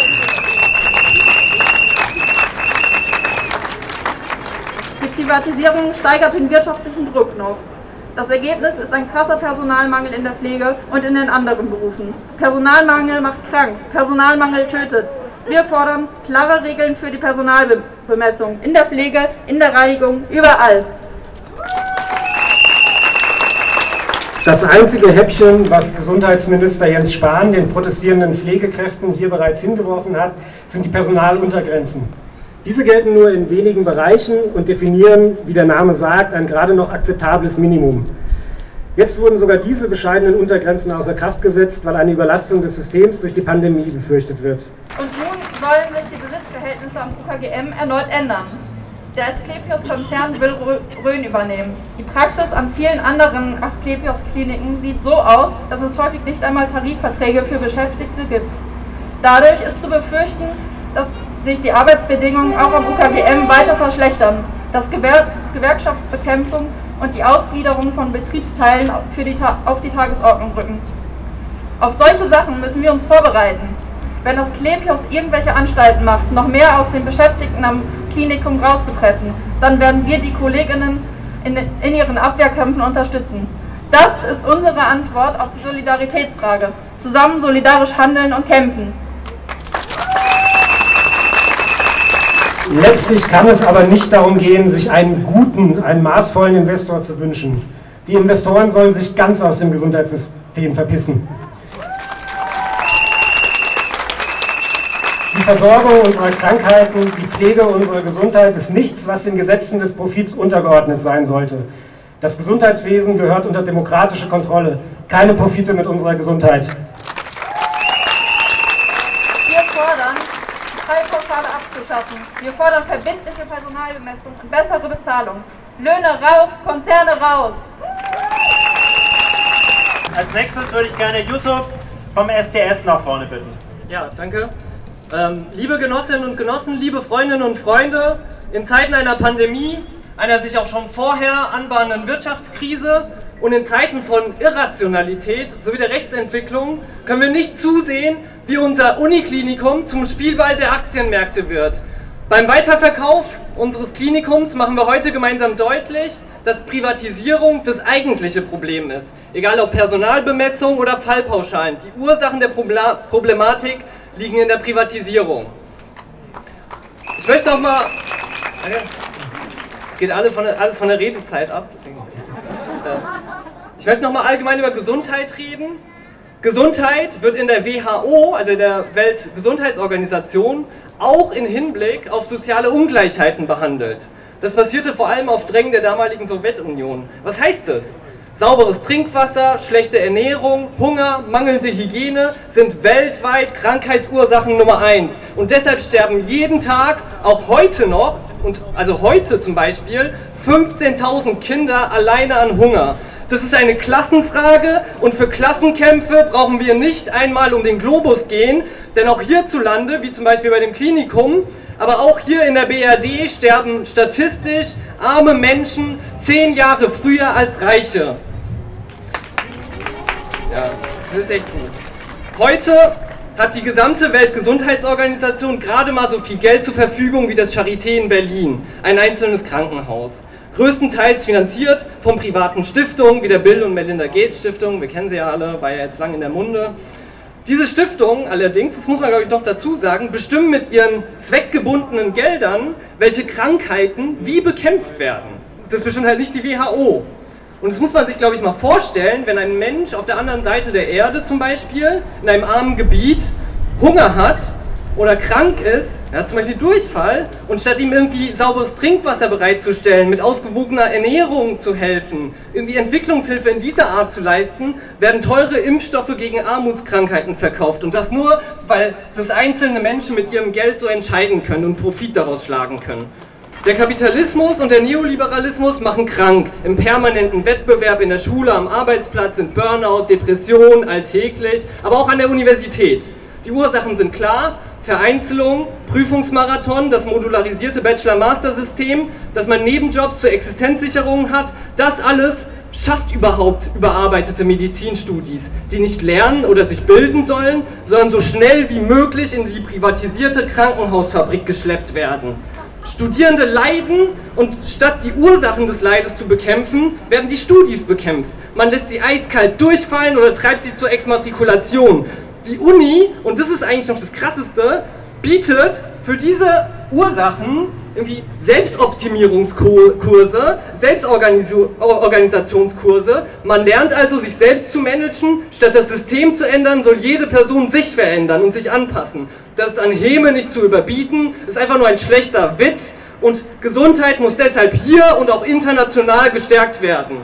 die Privatisierung steigert den wirtschaftlichen Druck noch. Das Ergebnis ist ein krasser Personalmangel in der Pflege und in den anderen Berufen. Personalmangel macht krank, Personalmangel tötet. Wir fordern klare Regeln für die Personalbemessung in der Pflege, in der Reinigung, überall. Das einzige Häppchen, was Gesundheitsminister Jens Spahn den protestierenden Pflegekräften hier bereits hingeworfen hat, sind die Personaluntergrenzen. Diese gelten nur in wenigen Bereichen und definieren, wie der Name sagt, ein gerade noch akzeptables Minimum. Jetzt wurden sogar diese bescheidenen Untergrenzen außer Kraft gesetzt, weil eine Überlastung des Systems durch die Pandemie befürchtet wird. Und nun sollen sich die Besitzverhältnisse am U K G M erneut ändern. Der Asklepios-Konzern will Rhön übernehmen. Die Praxis an vielen anderen Asklepios-Kliniken sieht so aus, dass es häufig nicht einmal Tarifverträge für Beschäftigte gibt. Dadurch ist zu befürchten, dass sich die Arbeitsbedingungen auch am U K G M weiter verschlechtern, dass Gewer- Gewerkschaftsbekämpfung und die Ausgliederung von Betriebsteilen für die Ta- auf die Tagesordnung rücken. Auf solche Sachen müssen wir uns vorbereiten. Wenn Asklepios irgendwelche Anstalten macht, noch mehr aus den Beschäftigten am Klinikum rauszupressen, dann werden wir die Kolleginnen in, in ihren Abwehrkämpfen unterstützen. Das ist unsere Antwort auf die Solidaritätsfrage. Zusammen solidarisch handeln und kämpfen. Letztlich kann es aber nicht darum gehen, sich einen guten, einen maßvollen Investor zu wünschen. Die Investoren sollen sich ganz aus dem Gesundheitssystem verpissen. Die Versorgung unserer Krankheiten, die Pflege unserer Gesundheit ist nichts, was den Gesetzen des Profits untergeordnet sein sollte. Das Gesundheitswesen gehört unter demokratische Kontrolle. Keine Profite mit unserer Gesundheit. Wir fordern, die Fallpauschale abzuschaffen. Wir fordern verbindliche Personalbemessung und bessere Bezahlung. Löhne rauf, Konzerne raus. Als nächstes würde ich gerne Yusuf vom S D S nach vorne bitten. Ja, danke. Ähm, liebe Genossinnen und Genossen, liebe Freundinnen und Freunde, in Zeiten einer Pandemie, einer sich auch schon vorher anbahnenden Wirtschaftskrise, Und in Zeiten von Irrationalität sowie der Rechtsentwicklung können wir nicht zusehen, wie unser Uniklinikum zum Spielball der Aktienmärkte wird. Beim Weiterverkauf unseres Klinikums machen wir heute gemeinsam deutlich, dass Privatisierung das eigentliche Problem ist. Egal ob Personalbemessung oder Fallpauschalen. Die Ursachen der Problematik liegen in der Privatisierung. Ich möchte noch mal... Es geht alle von der, alles von der Redezeit ab, deswegen... Ich möchte noch mal allgemein über Gesundheit reden. Gesundheit wird in der W H O, also der Weltgesundheitsorganisation, auch in Hinblick auf soziale Ungleichheiten behandelt. Das passierte vor allem auf Drängen der damaligen Sowjetunion. Was heißt das? Sauberes Trinkwasser, schlechte Ernährung, Hunger, mangelnde Hygiene sind weltweit Krankheitsursachen Nummer eins. Und deshalb sterben jeden Tag, auch heute noch, und also heute zum Beispiel, fünfzehntausend Kinder alleine an Hunger. Das ist eine Klassenfrage und für Klassenkämpfe brauchen wir nicht einmal um den Globus gehen, denn auch hierzulande, wie zum Beispiel bei dem Klinikum, aber auch hier in der B R D sterben statistisch arme Menschen zehn Jahre früher als Reiche. Ja, das ist echt gut. Heute hat die gesamte Weltgesundheitsorganisation gerade mal so viel Geld zur Verfügung wie das Charité in Berlin, ein einzelnes Krankenhaus. Größtenteils finanziert von privaten Stiftungen wie der Bill und Melinda Gates Stiftung, wir kennen sie ja alle, war ja jetzt lang in der Munde. Diese Stiftungen allerdings, das muss man glaube ich noch dazu sagen, bestimmen mit ihren zweckgebundenen Geldern, welche Krankheiten wie bekämpft werden. Das bestimmt halt nicht die W H O. Und das muss man sich glaube ich mal vorstellen, wenn ein Mensch auf der anderen Seite der Erde zum Beispiel, in einem armen Gebiet, Hunger hat, oder krank ist, ja, zum Beispiel Durchfall, und statt ihm irgendwie sauberes Trinkwasser bereitzustellen, mit ausgewogener Ernährung zu helfen, irgendwie Entwicklungshilfe in dieser Art zu leisten, werden teure Impfstoffe gegen Armutskrankheiten verkauft. Und das nur, weil das einzelne Menschen mit ihrem Geld so entscheiden können und Profit daraus schlagen können. Der Kapitalismus und der Neoliberalismus machen krank. Im permanenten Wettbewerb in der Schule, am Arbeitsplatz sind Burnout, Depression alltäglich, aber auch an der Universität. Die Ursachen sind klar: Vereinzelung, Prüfungsmarathon, das modularisierte Bachelor-Master-System, dass man Nebenjobs zur Existenzsicherung hat, das alles schafft überhaupt überarbeitete Medizinstudis, die nicht lernen oder sich bilden sollen, sondern so schnell wie möglich in die privatisierte Krankenhausfabrik geschleppt werden. Studierende leiden und statt die Ursachen des Leides zu bekämpfen, werden die Studis bekämpft. Man lässt sie eiskalt durchfallen oder treibt sie zur Exmatrikulation. Die Uni, und das ist eigentlich noch das Krasseste, bietet für diese Ursachen irgendwie Selbstoptimierungskurse, Selbstorganisationskurse. Man lernt also, sich selbst zu managen. Statt das System zu ändern, soll jede Person sich verändern und sich anpassen. Das ist an Häme nicht zu überbieten, ist einfach nur ein schlechter Witz. Und Gesundheit muss deshalb hier und auch international gestärkt werden.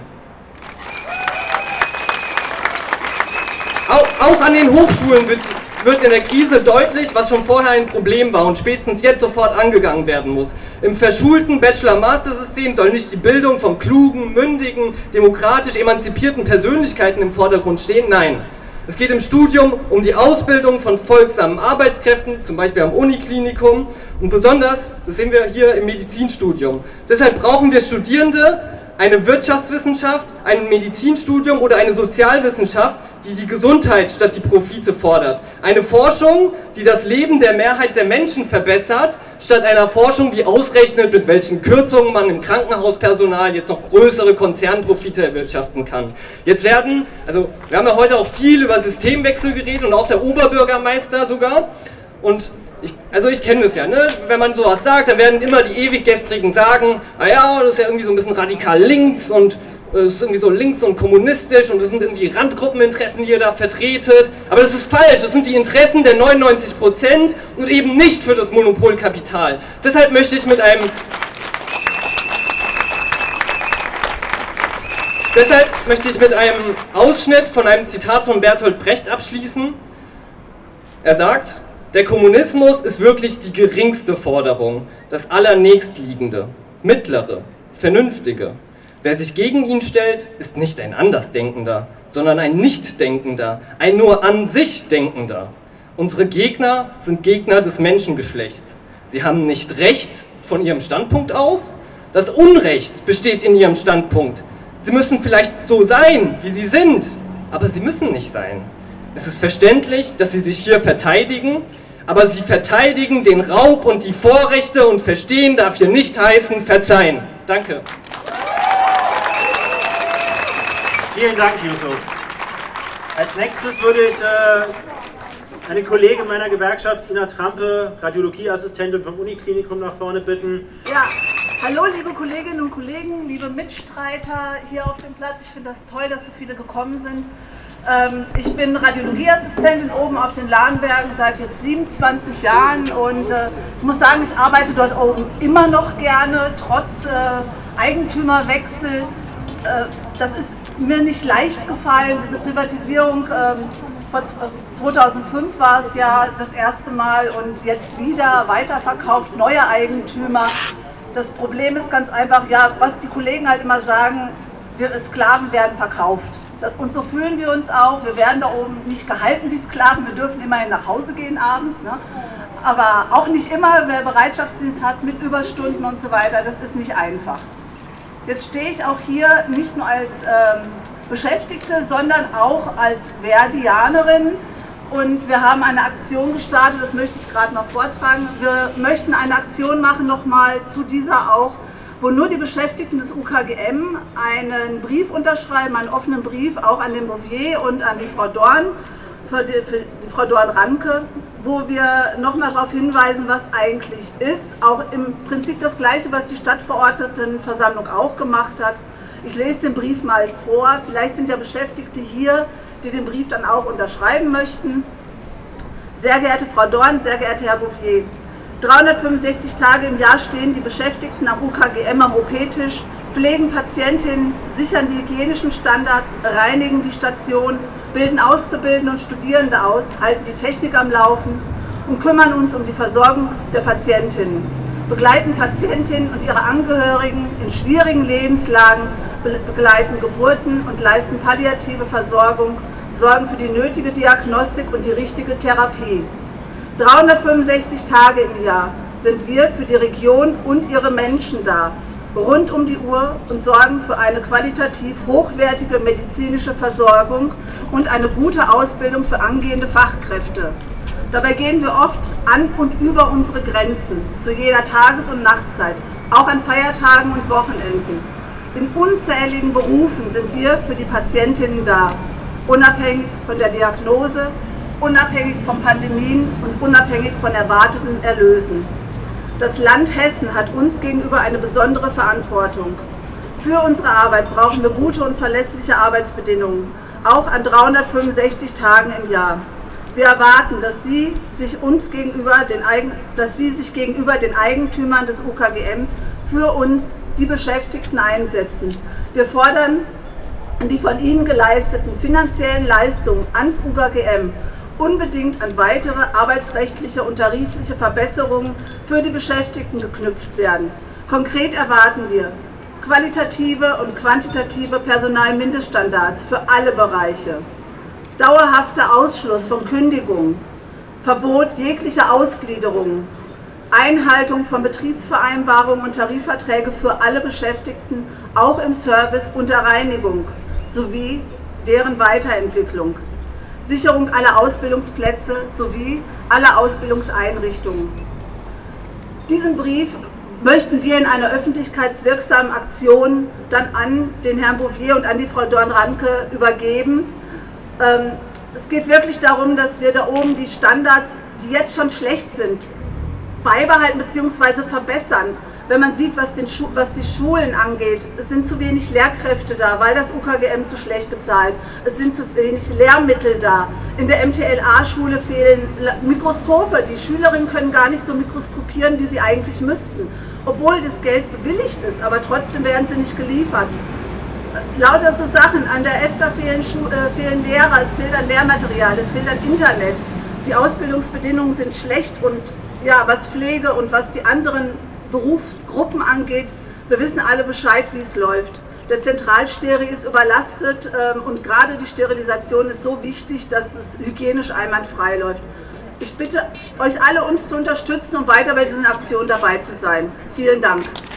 Auch an den Hochschulen wird, wird in der Krise deutlich, was schon vorher ein Problem war und spätestens jetzt sofort angegangen werden muss. Im verschulten Bachelor-Master-System soll nicht die Bildung von klugen, mündigen, demokratisch emanzipierten Persönlichkeiten im Vordergrund stehen, nein. Es geht im Studium um die Ausbildung von folgsamen Arbeitskräften, zum Beispiel am Uniklinikum, und besonders, das sehen wir hier im Medizinstudium. Deshalb brauchen wir Studierende, eine Wirtschaftswissenschaft, ein Medizinstudium oder eine Sozialwissenschaft, die die Gesundheit statt die Profite fordert. Eine Forschung, die das Leben der Mehrheit der Menschen verbessert, statt einer Forschung, die ausrechnet, mit welchen Kürzungen man im Krankenhauspersonal jetzt noch größere Konzernprofite erwirtschaften kann. Jetzt werden, also wir haben ja heute auch viel über Systemwechsel geredet und auch der Oberbürgermeister sogar. Und Ich, also ich kenne das ja, ne? Wenn man sowas sagt, dann werden immer die Ewiggestrigen sagen, naja, das ist ja irgendwie so ein bisschen radikal links und es ist irgendwie so links und kommunistisch und das sind irgendwie Randgruppeninteressen, die ihr da vertretet. Aber das ist falsch, das sind die Interessen der neunundneunzig Prozent und eben nicht für das Monopolkapital. Deshalb möchte ich mit einem... Deshalb möchte ich mit einem Ausschnitt von einem Zitat von Bertolt Brecht abschließen. Er sagt: Der Kommunismus ist wirklich die geringste Forderung, das allernächstliegende, mittlere, vernünftige. Wer sich gegen ihn stellt, ist nicht ein Andersdenkender, sondern ein Nichtdenkender, ein nur an sich Denkender. Unsere Gegner sind Gegner des Menschengeschlechts. Sie haben nicht Recht von ihrem Standpunkt aus, das Unrecht besteht in ihrem Standpunkt. Sie müssen vielleicht so sein, wie sie sind, aber sie müssen nicht sein. Es ist verständlich, dass sie sich hier verteidigen, aber sie verteidigen den Raub und die Vorrechte und verstehen darf hier nicht heißen verzeihen. Danke. Vielen Dank, Yusuf. Als nächstes würde ich äh, eine Kollegin meiner Gewerkschaft, Ina Trampe, Radiologieassistentin vom Uniklinikum, nach vorne bitten. Ja, hallo liebe Kolleginnen und Kollegen, liebe Mitstreiter hier auf dem Platz. Ich finde das toll, dass so viele gekommen sind. Ähm, ich bin Radiologieassistentin oben auf den Lahnbergen seit jetzt siebenundzwanzig Jahren und äh, ich muss sagen, ich arbeite dort oben immer noch gerne, trotz äh, Eigentümerwechsel. Äh, das ist mir nicht leicht gefallen, diese Privatisierung. Ähm, zweitausendfünf war es ja das erste Mal und jetzt wieder weiterverkauft, neue Eigentümer. Das Problem ist ganz einfach, ja, was die Kollegen halt immer sagen, wir Sklaven werden verkauft. Und so fühlen wir uns auch. Wir werden da oben nicht gehalten wie Sklaven. Wir dürfen immerhin nach Hause gehen abends. Ne? Aber auch nicht immer, wer Bereitschaftsdienst hat mit Überstunden und so weiter, das ist nicht einfach. Jetzt stehe ich auch hier nicht nur als ähm, Beschäftigte, sondern auch als Verdianerin. Und wir haben eine Aktion gestartet, das möchte ich gerade noch vortragen. Wir möchten eine Aktion machen, nochmal zu dieser auch, wo nur die Beschäftigten des U K G M einen Brief unterschreiben, einen offenen Brief, auch an den Bouvier und an die Frau Dorn, für die, für die Frau Dorn-Ranke, wo wir nochmal darauf hinweisen, was eigentlich ist. Auch im Prinzip das Gleiche, was die Stadtverordnetenversammlung auch gemacht hat. Ich lese den Brief mal vor, vielleicht sind ja Beschäftigte hier, die den Brief dann auch unterschreiben möchten. Sehr geehrte Frau Dorn, sehr geehrter Herr Bouvier, dreihundertfünfundsechzig Tage im Jahr stehen die Beschäftigten am U K G M am O P-Tisch, pflegen Patientinnen, sichern die hygienischen Standards, reinigen die Station, bilden Auszubildende und Studierende aus, halten die Technik am Laufen und kümmern uns um die Versorgung der Patientinnen, begleiten Patientinnen und ihre Angehörigen in schwierigen Lebenslagen, begleiten Geburten und leisten palliative Versorgung, sorgen für die nötige Diagnostik und die richtige Therapie. dreihundertfünfundsechzig Tage im Jahr sind wir für die Region und ihre Menschen da, rund um die Uhr und sorgen für eine qualitativ hochwertige medizinische Versorgung und eine gute Ausbildung für angehende Fachkräfte. Dabei gehen wir oft an und über unsere Grenzen, zu jeder Tages- und Nachtzeit, auch an Feiertagen und Wochenenden. In unzähligen Berufen sind wir für die Patientinnen da, unabhängig von der Diagnose, unabhängig von Pandemien und unabhängig von erwarteten Erlösen. Das Land Hessen hat uns gegenüber eine besondere Verantwortung. Für unsere Arbeit brauchen wir gute und verlässliche Arbeitsbedingungen, auch an dreihundertfünfundsechzig Tagen im Jahr. Wir erwarten, dass Sie sich, uns gegenüber den Eigen, dass Sie sich gegenüber den Eigentümern des U K G Ms für uns, die Beschäftigten, einsetzen. Wir fordern die von Ihnen geleisteten finanziellen Leistungen ans U K G M unbedingt an weitere arbeitsrechtliche und tarifliche Verbesserungen für die Beschäftigten geknüpft werden. Konkret erwarten wir qualitative und quantitative Personalmindeststandards für alle Bereiche, dauerhafter Ausschluss von Kündigungen, Verbot jeglicher Ausgliederungen, Einhaltung von Betriebsvereinbarungen und Tarifverträge für alle Beschäftigten, auch im Service und der Reinigung, sowie deren Weiterentwicklung. Sicherung aller Ausbildungsplätze sowie aller Ausbildungseinrichtungen. Diesen Brief möchten wir in einer öffentlichkeitswirksamen Aktion dann an den Herrn Bouvier und an die Frau Dorn-Ranke übergeben. Ähm, es geht wirklich darum, dass wir da oben die Standards, die jetzt schon schlecht sind, beibehalten bzw. verbessern. Wenn man sieht, was, den Schu was die Schulen angeht, es sind zu wenig Lehrkräfte da, weil das U K G M zu schlecht bezahlt. Es sind zu wenig Lehrmittel da. In der M T L A-Schule fehlen Mikroskope. Die Schülerinnen können gar nicht so mikroskopieren, wie sie eigentlich müssten. Obwohl das Geld bewilligt ist, aber trotzdem werden sie nicht geliefert. Lauter so Sachen. An der E F T A fehlen, Schu äh, fehlen Lehrer, es fehlt an Lehrmaterial, es fehlt an Internet. Die Ausbildungsbedingungen sind schlecht und ja, was Pflege und was die anderen Berufsgruppen angeht, wir wissen alle Bescheid, wie es läuft. Der Zentralsteri ist überlastet ähm, und gerade die Sterilisation ist so wichtig, dass es hygienisch einwandfrei läuft. Ich bitte euch alle, uns zu unterstützen und weiter bei diesen Aktionen dabei zu sein. Vielen Dank.